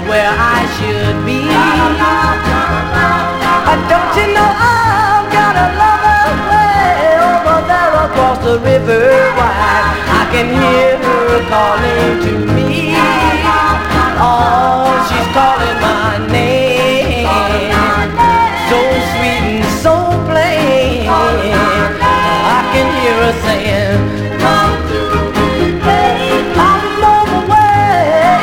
where I should be. Don't you know I've got a lover way over there across the river wide. I can hear her calling to me. Oh, she's calling my name, so sweet and so plain. I can hear her saying, come through me, babe. I'm on the way.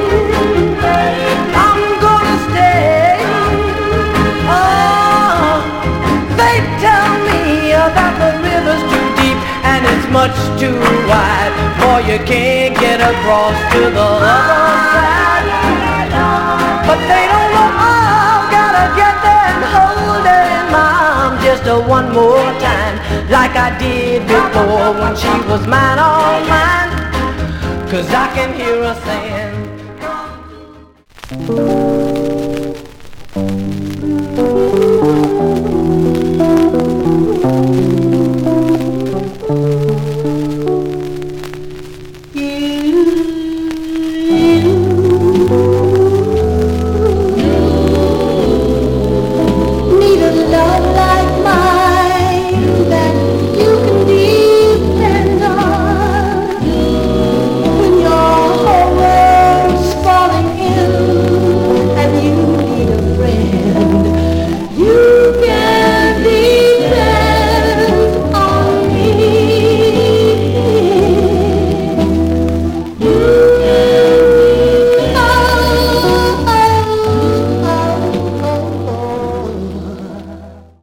I'm gonna stay. Oh, they tell me that the river's too deep and it's much too wide, for you can't get across to the other side. But they don't know I've gotta get there and hold her in my arms just one more time, like I did before when she was mine, all mine. 'Cause I can hear her saying,